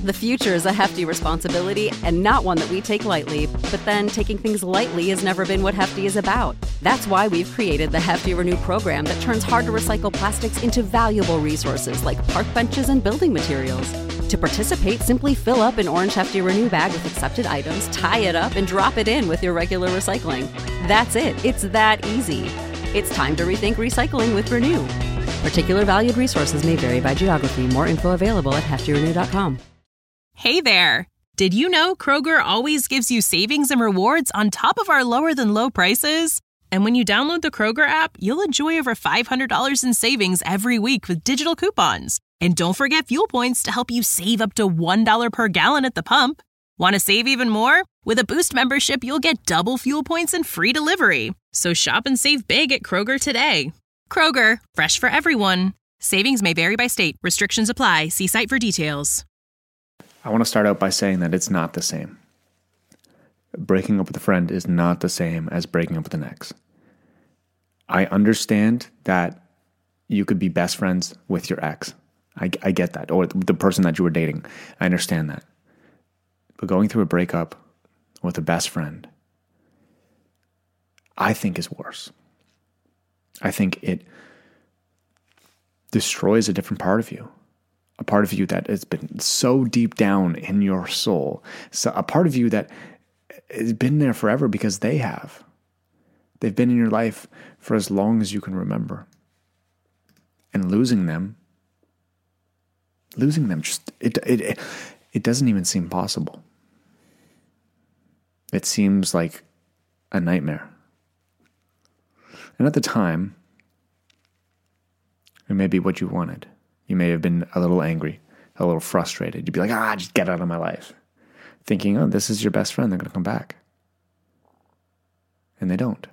The future is a hefty responsibility and not one that we take lightly. But then taking things lightly has never been what Hefty is about. That's why we've created the Hefty Renew program that turns hard-to-recycle plastics into valuable resources like park benches and building materials. To participate, simply fill up an orange Hefty Renew bag with accepted items, tie it up, and drop it in with your regular recycling. That's it. It's that easy. It's time to rethink recycling with Renew. Particular valued resources may vary by geography. More info available at heftyrenew.com. Hey there! Did you know Kroger always gives you savings and rewards on top of our lower-than-low prices? And when you download the Kroger app, you'll enjoy over $500 in savings every week with digital coupons. And don't forget fuel points to help you save up to $1 per gallon at the pump. Want to save even more? With a Boost membership, you'll get double fuel points and free delivery. So shop and save big at Kroger today. Kroger, fresh for everyone. Savings may vary by state. Restrictions apply. See site for details. I want to start out by saying that it's not the same. Breaking up with a friend is not the same as breaking up with an ex. I understand that you could be best friends with your ex. I get that. Or the person that you were dating. I understand that. But going through a breakup with a best friend, I think is worse. I think it destroys a different part of you. A part of you that has been so deep down in your soul. So a part of you that has been there forever because they have. They've been in your life for as long as you can remember. And losing them just, it doesn't even seem possible. It seems like a nightmare. And at the time, it may be what you wanted. You may have been a little angry, a little frustrated. You'd be like, just get out of my life. Thinking, oh, this is your best friend. They're going to come back. And they don't.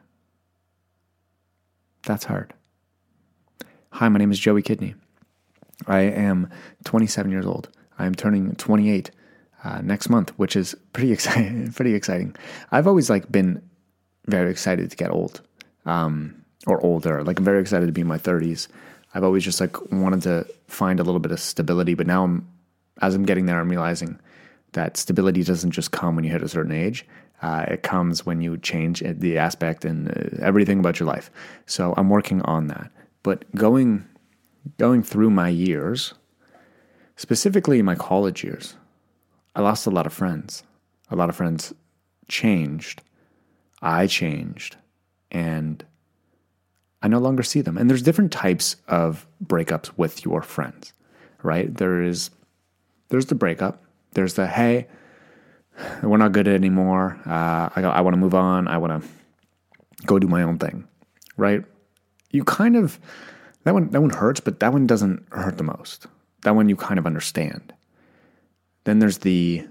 That's hard. Hi, my name is Joey Kidney. I am 27 years old. I am turning 28 next month, which is pretty exciting. I've always been very excited to get old, or older. I'm very excited to be in my 30s. I've always just wanted to find a little bit of stability, but now as I'm getting there, I'm realizing that stability doesn't just come when you hit a certain age. It comes when you change the aspect and everything about your life. So I'm working on that. But going through my years, specifically my college years, I lost a lot of friends. A lot of friends changed. I changed. And I no longer see them. And there's different types of breakups with your friends, right? There's the breakup. There's the, hey, we're not good anymore. I want to move on. I want to go do my own thing, right? You kind of, that one hurts, but that one doesn't hurt the most. That one you kind of understand. Then there's the,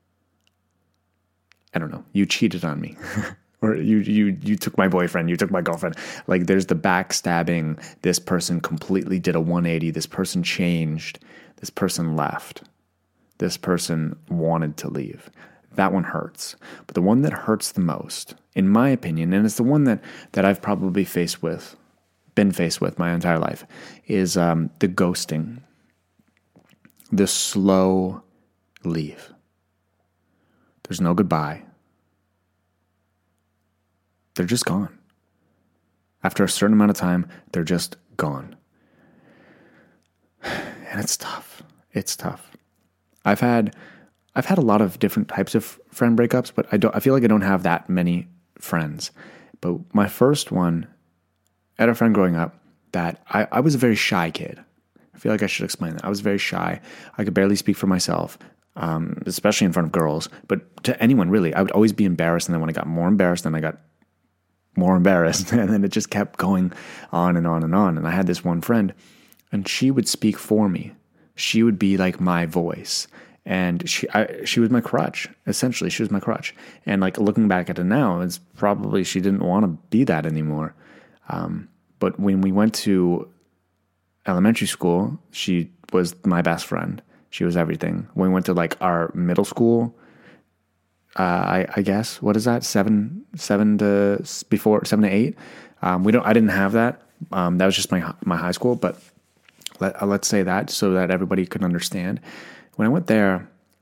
I don't know, you cheated on me. Or you took my boyfriend, you took my girlfriend. There's the backstabbing. This person completely did a 180. This person changed. This person left. This person wanted to leave. That one hurts. But the one that hurts the most, in my opinion, and it's the one that I've probably been faced with my entire life, is the ghosting. The slow leave. There's no goodbye. They're just gone. After a certain amount of time, they're just gone. And it's tough. It's tough. I've had a lot of different types of friend breakups, but I feel like I don't have that many friends. But my first one, I had a friend growing up that I was a very shy kid. I feel like I should explain that. I was very shy. I could barely speak for myself, especially in front of girls. But to anyone, really, I would always be embarrassed. And then when I got more embarrassed, then I got more embarrassed. And then it just kept going on and on and on. And I had this one friend, and she would speak for me. She would be like my voice. And she was my crutch. Essentially, she was my crutch. And looking back at it now, it's probably she didn't want to be that anymore. But when we went to elementary school, she was my best friend. She was everything. When we went to our middle school, I guess, what is that? 7 to 8. I didn't have that. That was just my high school, but let's say that so that everybody could understand. When I went there,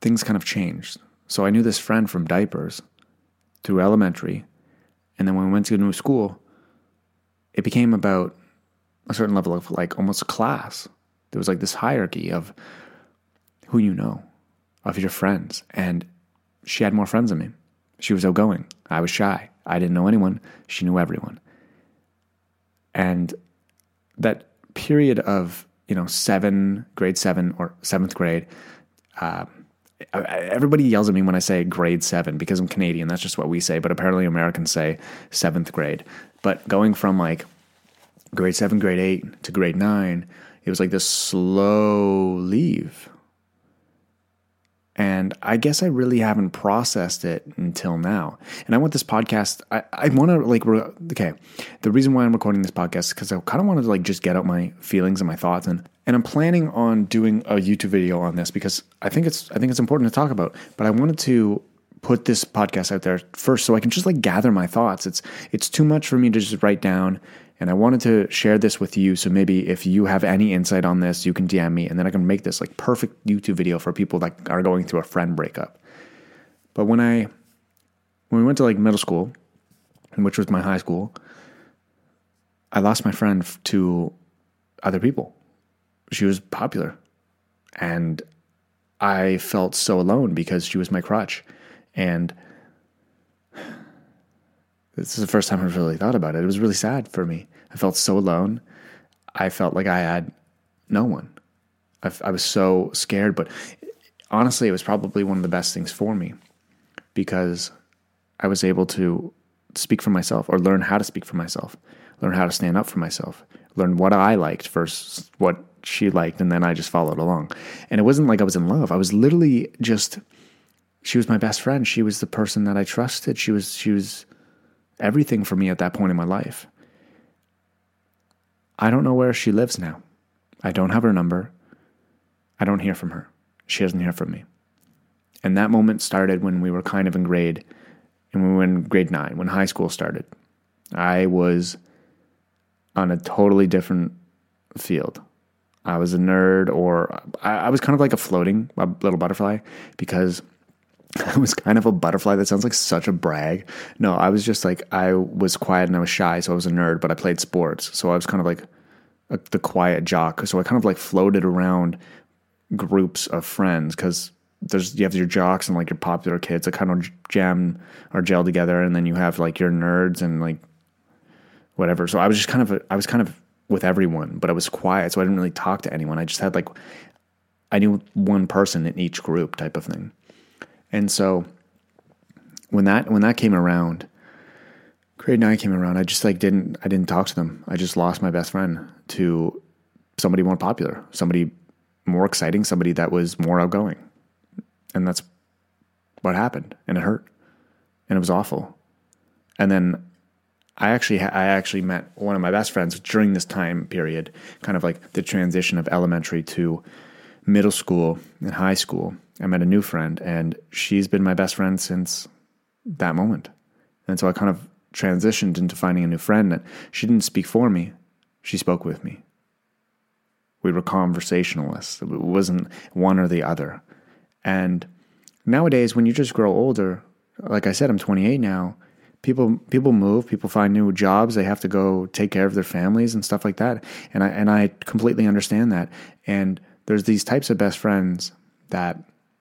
things kind of changed. So I knew this friend from diapers through elementary. And then when we went to a new school, it became about a certain level of like almost a class. There was like this hierarchy of who you know, of your friends. And she had more friends than me. She was outgoing. I was shy. I didn't know anyone. She knew everyone. And that period of, grade 7 or 7th grade, everybody yells at me when I say grade 7 because I'm Canadian. That's just what we say. But apparently Americans say 7th grade. But going from like grade 7, grade 8 to grade 9, it was like this slow leave. And I guess I really haven't processed it until now. And I want this podcast, I want to the reason why I'm recording this podcast is because I kind of wanted to like just get out my feelings and my thoughts. And I'm planning on doing a YouTube video on this because I think it's important to talk about. But I wanted to put this podcast out there first so I can just like gather my thoughts. It's too much for me to just write down. And I wanted to share this with you. So maybe if you have any insight on this, you can DM me and then I can make this like perfect YouTube video for people that are going through a friend breakup. But when we went to like middle school, which was my high school, I lost my friend to other people. She was popular and I felt so alone because she was my crutch. And this is the first time I've really thought about it. It was really sad for me. I felt so alone. I felt like I had no one. I was so scared, but honestly, it was probably one of the best things for me because I was able to speak for myself or learn how to speak for myself, learn how to stand up for myself, learn what I liked versus what she liked, and then I just followed along. And it wasn't like I was in love. I was literally just, she was my best friend. She was the person that I trusted. She was everything for me at that point in my life. I don't know where she lives now. I don't have her number. I don't hear from her. She doesn't hear from me. And that moment started when we were kind of in grade 9, when high school started. I was on a totally different field. I was a nerd, or I was kind of like a little butterfly, because I was kind of a butterfly. That sounds like such a brag. No, I was just like, I was quiet and I was shy, so I was a nerd, but I played sports. So I was kind of like the quiet jock. So I kind of like floated around groups of friends, because you have your jocks and like your popular kids that kind of jam or gel together, and then you have like your nerds and like whatever. So I was just kind of with everyone, but I was quiet, so I didn't really talk to anyone. I just had I knew one person in each group type of thing. And so when that came around, grade 9 came around, I just didn't talk to them. I just lost my best friend to somebody more popular, somebody more exciting, somebody that was more outgoing. And that's what happened. And it hurt. And it was awful. And then I actually met one of my best friends during this time period, kind of like the transition of elementary to middle school and high school. I met a new friend, and she's been my best friend since that moment. And so I kind of transitioned into finding a new friend that she didn't speak for me. She spoke with me. We were conversationalists. It wasn't one or the other. And nowadays, when you just grow older, like I said, I'm 28 now, people move, people find new jobs, they have to go take care of their families and stuff like that. And I completely understand that. And there's these types of best friends that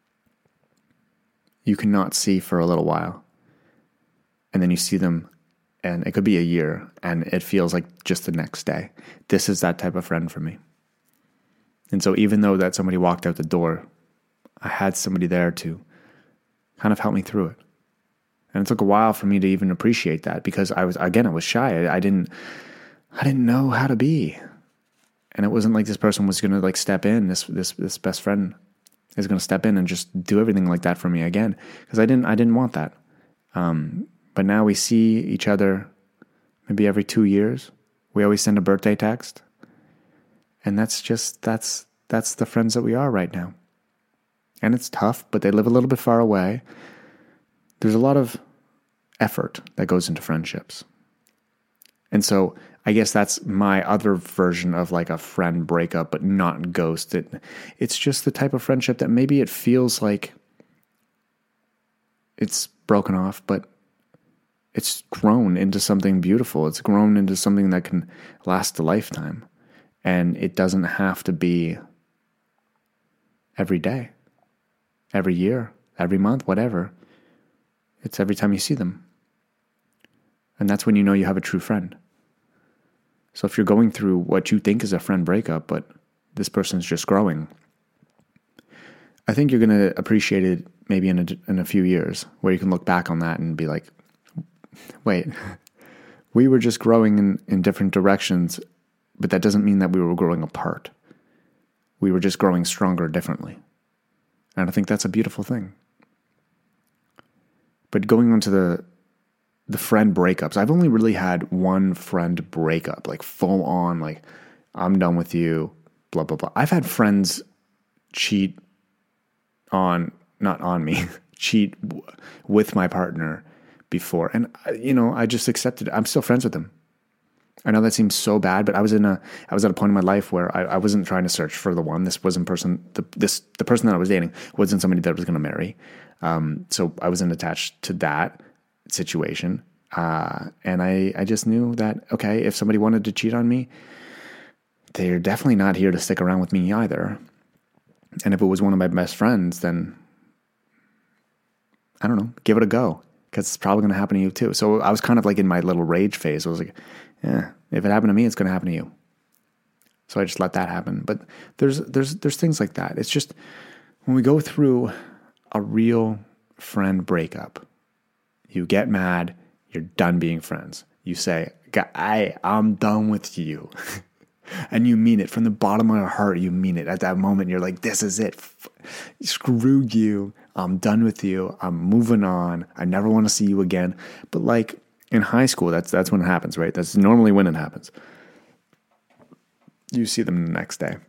you cannot see for a little while. And then you see them, and it could be a year, and it feels like just the next day. This is that type of friend for me. And so even though that somebody walked out the door, I had somebody there to kind of help me through it. And it took a while for me to even appreciate that, because I was shy. I didn't know how to be. And it wasn't like this person was going to like step in, this best friend is going to step in and just do everything like that for me again, because I didn't want that. But now we see each other maybe every 2 years. We always send a birthday text. And that's the friends that we are right now. And it's tough, but they live a little bit far away. There's a lot of effort that goes into friendships. And so I guess that's my other version of like a friend breakup, but not ghost. It's just the type of friendship that maybe it feels like it's broken off, but it's grown into something beautiful. It's grown into something that can last a lifetime. And it doesn't have to be every day, every year, every month, whatever. It's every time you see them. And that's when you know you have a true friend. So if you're going through what you think is a friend breakup, but this person's just growing, I think you're going to appreciate it maybe in a few years, where you can look back on that and be like, wait, we were just growing in different directions, but that doesn't mean that we were growing apart. We were just growing stronger differently. And I think that's a beautiful thing. But going on to the friend breakups, I've only really had one friend breakup, like full on, like, I'm done with you, blah, blah, blah. I've had friends cheat not on me, cheat with my partner before. And, I just accepted it. I'm still friends with them. I know that seems so bad, but I was at a point in my life where I wasn't trying to search for the one. This wasn't the person that I was dating wasn't somebody that I was going to marry. So I wasn't attached to that situation. And I just knew that, okay, if somebody wanted to cheat on me, they're definitely not here to stick around with me either. And if it was one of my best friends, then I don't know, give it a go, because it's probably going to happen to you too. So I was kind of like in my little rage phase. I was like, yeah, if it happened to me, it's going to happen to you. So I just let that happen. But there's things like that. It's just when we go through a real friend breakup, you get mad, you're done being friends. You say, I'm done with you. And you mean it from the bottom of your heart. You mean it. At that moment, you're like, this is it. Screw you. I'm done with you. I'm moving on. I never want to see you again. But like in high school, that's when it happens, right? That's normally when it happens. You see them the next day.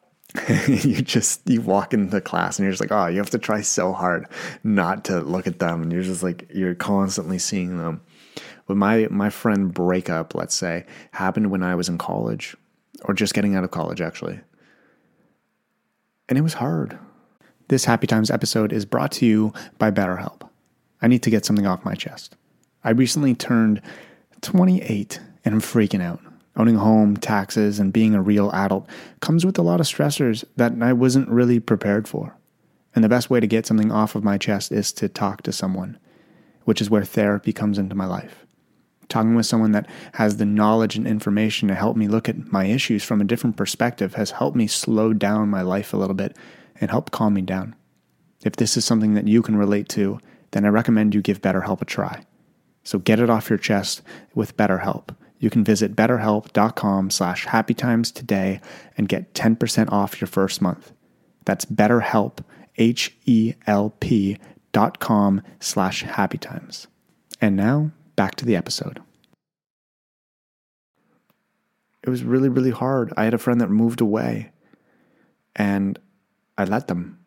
you walk into class and you're just like, oh, you have to try so hard not to look at them. And you're just like, you're constantly seeing them. But my friend breakup, let's say, happened when I was in college, or just getting out of college, actually. And it was hard. This Happy Times episode is brought to you by BetterHelp. I need to get something off my chest. I recently turned 28 and I'm freaking out. Owning a home, taxes, and being a real adult comes with a lot of stressors that I wasn't really prepared for. And the best way to get something off of my chest is to talk to someone, which is where therapy comes into my life. Talking with someone that has the knowledge and information to help me look at my issues from a different perspective has helped me slow down my life a little bit and help calm me down. If this is something that you can relate to, then I recommend you give BetterHelp a try. So get it off your chest with BetterHelp. You can visit betterhelp.com/happytimes today and get 10% off your first month. That's BetterHelp, HELP.com/happytimes. And now, back to the episode. It was really, really hard. I had a friend that moved away and I let them.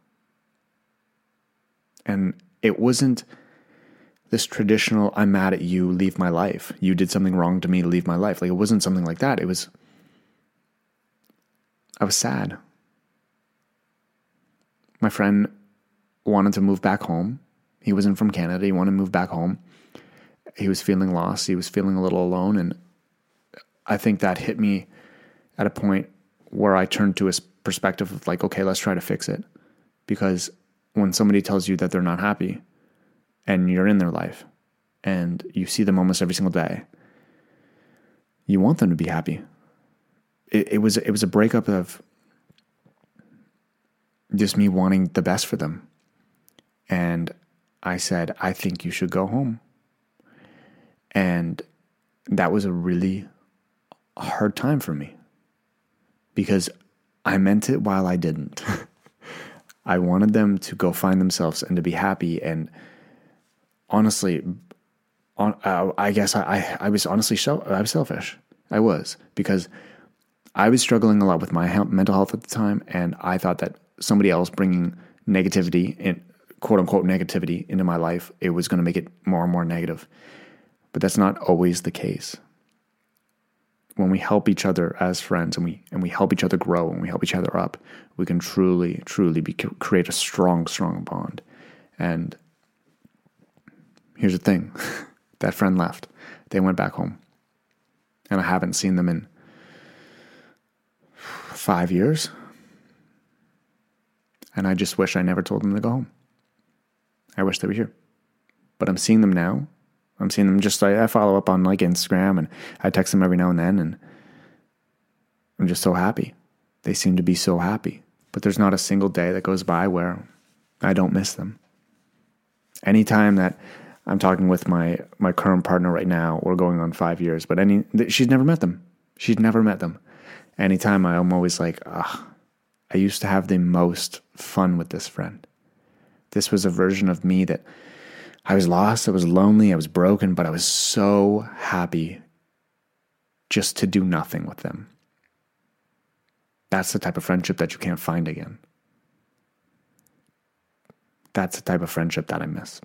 And it wasn't this traditional, I'm mad at you, leave my life. You did something wrong to me, leave my life. Like, it wasn't something like that. I was sad. My friend wanted to move back home. He wasn't from Canada. He wanted to move back home. He was feeling lost. He was feeling a little alone. And I think that hit me at a point where I turned to his perspective of like, okay, let's try to fix it. Because when somebody tells you that they're not happy and you're in their life and you see them almost every single day, you want them to be happy. It was a breakup of just me wanting the best for them. And I said, I think you should go home. And that was a really hard time for me because I meant it while I didn't. I wanted them to go find themselves and to be happy. And honestly, I guess I was honestly I was selfish. I was, because I was struggling a lot with my mental health at the time. And I thought that somebody else bringing negativity, in quote unquote negativity, into my life, it was going to make it more and more negative. But that's not always the case. When we help each other as friends and we help each other grow and we help each other up, we can truly, truly create a strong, strong bond. And here's the thing. That friend left. They went back home. And I haven't seen them in 5 years. And I just wish I never told them to go home. I wish they were here. But I'm seeing them now. I'm seeing them just, I follow up on like Instagram and I text them every now and then, and I'm just so happy. They seem to be so happy. But there's not a single day that goes by where I don't miss them. Anytime that I'm talking with my current partner right now, we're going on 5 years, but she's never met them. She's never met them. Anytime I'm always like, I used to have the most fun with this friend. This was a version of me that I was lost, I was lonely, I was broken, but I was so happy just to do nothing with them. That's the type of friendship that you can't find again. That's the type of friendship that I miss.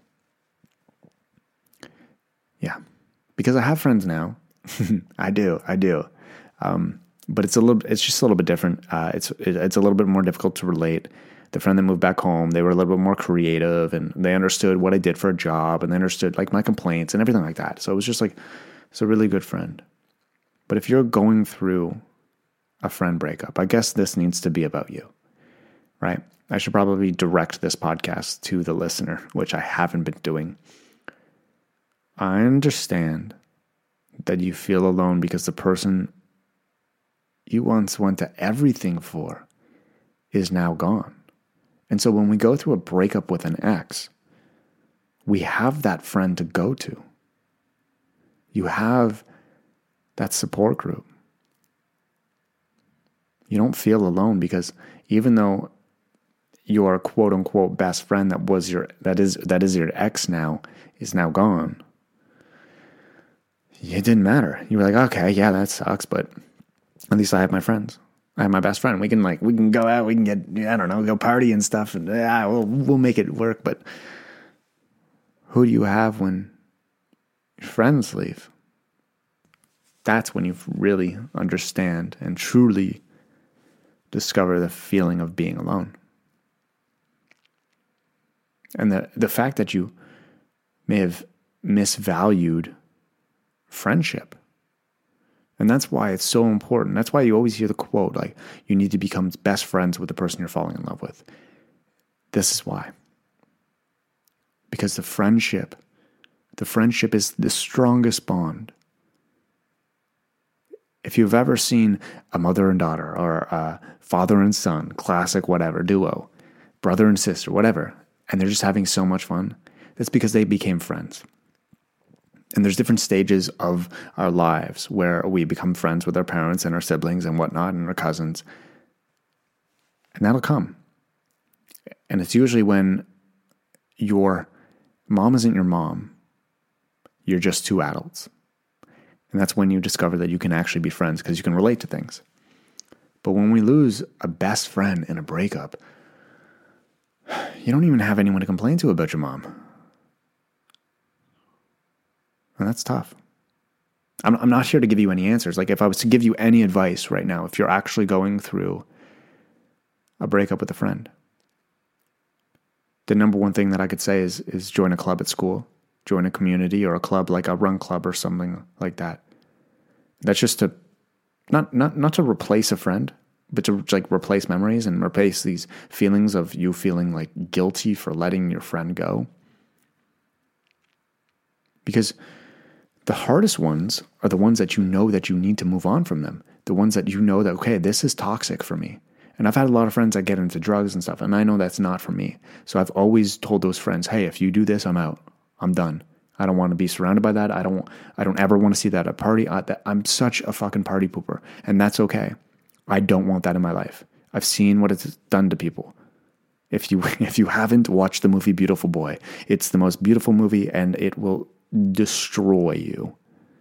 Yeah, because I have friends now. I do. But it's just a little bit different. It's a little bit more difficult to relate. The friend that moved back home, they were a little bit more creative, and they understood what I did for a job, and they understood like my complaints and everything like that. So it was just like, it's a really good friend. But if you're going through a friend breakup, I guess this needs to be about you, right? I should probably direct this podcast to the listener, which I haven't been doing. I understand that you feel alone because the person you once went to everything for is now gone. And so when we go through a breakup with an ex, we have that friend to go to. You have that support group. You don't feel alone because even though your quote unquote best friend that is your ex now is now gone, it didn't matter. You were like, okay, yeah, that sucks, but at least I have my friends. I have my best friend. We can go out, we can get, I don't know, go party and stuff, and we'll make it work. But who do you have when your friends leave? That's when you really understand and truly discover the feeling of being alone. And the fact that you may have misvalued friendship. And that's why it's so important. That's why you always hear the quote, like, you need to become best friends with the person you're falling in love with. This is why. Because the friendship is the strongest bond. If you've ever seen a mother and daughter or a father and son, classic whatever, duo, brother and sister, whatever, and they're just having so much fun, that's because they became friends. And there's different stages of our lives where we become friends with our parents and our siblings and whatnot and our cousins. And that'll come. And it's usually when your mom isn't your mom. You're just two adults. And that's when you discover that you can actually be friends because you can relate to things. But when we lose a best friend in a breakup, you don't even have anyone to complain to about your mom. And that's tough. I'm not here to give you any answers. Like if I was to give you any advice right now, if you're actually going through a breakup with a friend, the number one thing that I could say is join a club at school, join a community or a club like a run club or something like that. That's just to, not to replace a friend, but to like replace memories and replace these feelings of you feeling like guilty for letting your friend go. Because the hardest ones are the ones that you know that you need to move on from them. The ones that you know that, okay, this is toxic for me. And I've had a lot of friends that get into drugs and stuff, and I know that's not for me. So I've always told those friends, hey, if you do this, I'm out. I'm done. I don't want to be surrounded by that. I don't ever want to see that at a party. I'm such a fucking party pooper, and that's okay. I don't want that in my life. I've seen what it's done to people. If you haven't watched the movie Beautiful Boy, it's the most beautiful movie, and it will destroy you.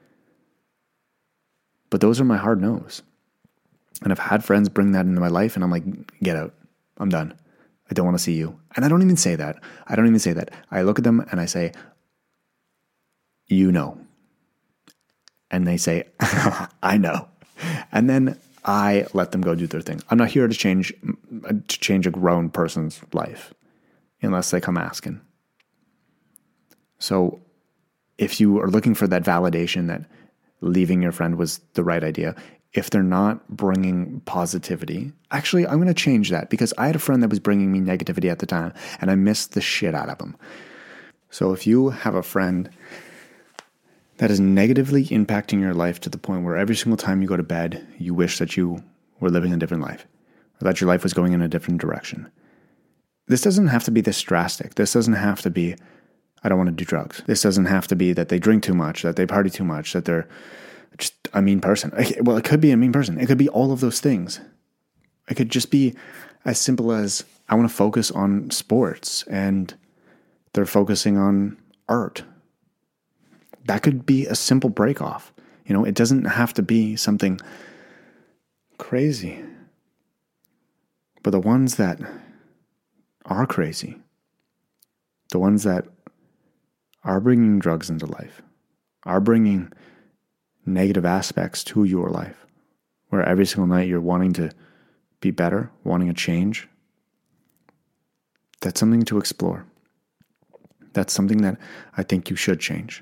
But those are my hard no's. And I've had friends bring that into my life, and I'm like, get out. I'm done. I don't want to see you. And I don't even say that. I look at them and I say, you know. And they say, I know. And then I let them go do their thing. I'm not here to change a grown person's life unless they come asking. So if you are looking for that validation that leaving your friend was the right idea, if they're not bringing positivity, actually, I'm going to change that because I had a friend that was bringing me negativity at the time and I missed the shit out of him. So if you have a friend that is negatively impacting your life to the point where every single time you go to bed, you wish that you were living a different life, or that your life was going in a different direction. This doesn't have to be this drastic. This doesn't have to be, I don't want to do drugs. This doesn't have to be that they drink too much, that they party too much, that they're just a mean person. Well, it could be a mean person. It could be all of those things. It could just be as simple as, I want to focus on sports and they're focusing on art. That could be a simple break off. It doesn't have to be something crazy. But the ones that are crazy, the ones that are bringing drugs into life, are bringing negative aspects to your life, where every single night you're wanting to be better, wanting a change, that's something to explore. That's something that I think you should change.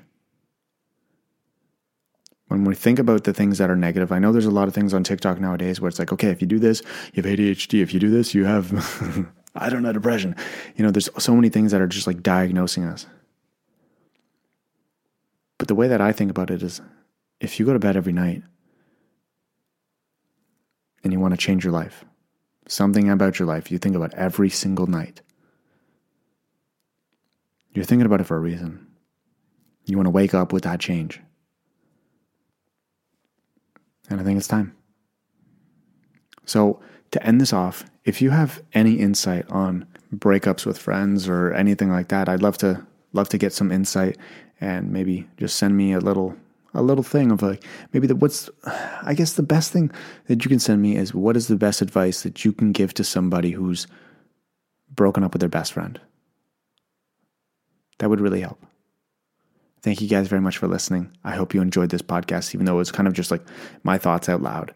When we think about the things that are negative, I know there's a lot of things on TikTok nowadays where it's like, okay, if you do this, you have ADHD. If you do this, you have, I don't know, depression. There's so many things that are just like diagnosing us. But the way that I think about it is, if you go to bed every night and you want to change your life, something about your life you think about every single night, you're thinking about it for a reason. You want to wake up with that change. And I think it's time. So to end this off, if you have any insight on breakups with friends or anything like that, I'd love to get some insight and maybe just send me a little thing of like, maybe I guess the best thing that you can send me is, what is the best advice that you can give to somebody who's broken up with their best friend? That would really help. Thank you guys very much for listening. I hope you enjoyed this podcast, even though it was kind of just like my thoughts out loud.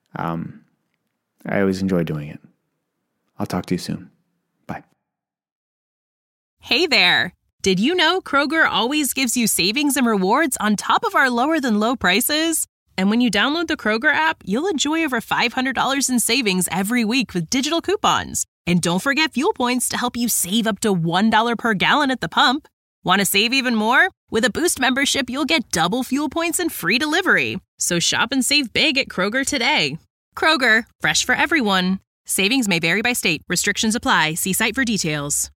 I always enjoy doing it. I'll talk to you soon. Bye. Hey there. Did you know Kroger always gives you savings and rewards on top of our lower than low prices? And when you download the Kroger app, you'll enjoy over $500 in savings every week with digital coupons. And don't forget fuel points to help you save up to $1 per gallon at the pump. Want to save even more? With a Boost membership, you'll get double fuel points and free delivery. So shop and save big at Kroger today. Kroger, fresh for everyone. Savings may vary by state. Restrictions apply. See site for details.